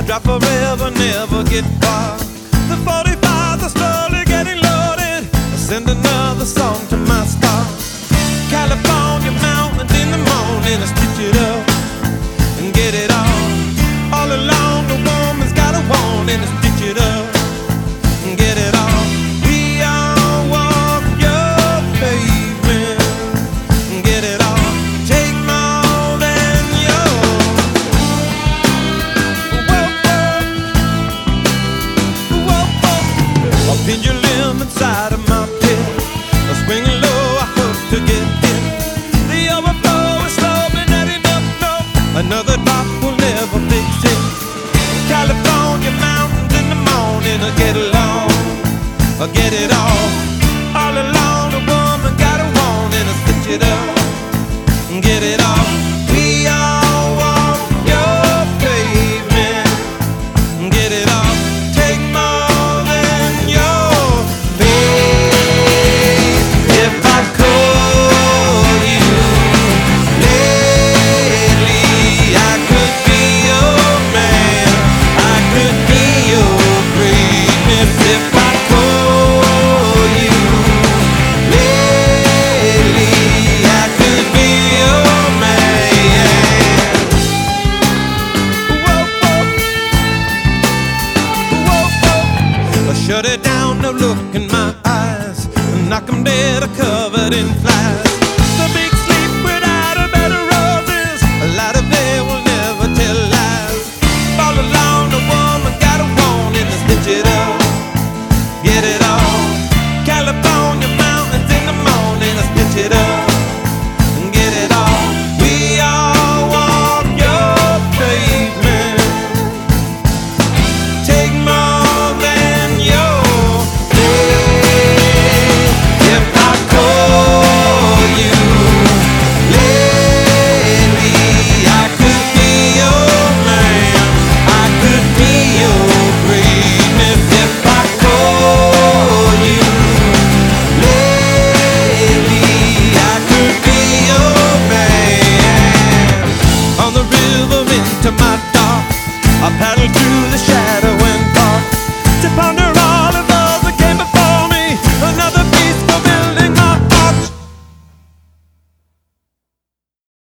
Drop forever, never get far. The 45s are slowly getting loaded. I send another song to my star. California mountains in the morning, I stitch it up and get it all along. The woman's got a warning, I stitch it up and get it all. We all walk your pavement and get it all. Take more than yours. A pendulum inside of my pit, a swinging low, I hope to get in. The overflow is slowly netting up, no, another drop will never fix it. California mountains in the morning, I get along, I get it all along. The woman got a warning, I stitch it up and get it all. We all walk your pavement and get it all. Take more than your faith. If I call you lately, I could be your man, I could be your greatness. If I call you lately, I could be your man. Whoa, whoa. Shut it down, no look in my eyes. Knock 'em dead, covered in flies.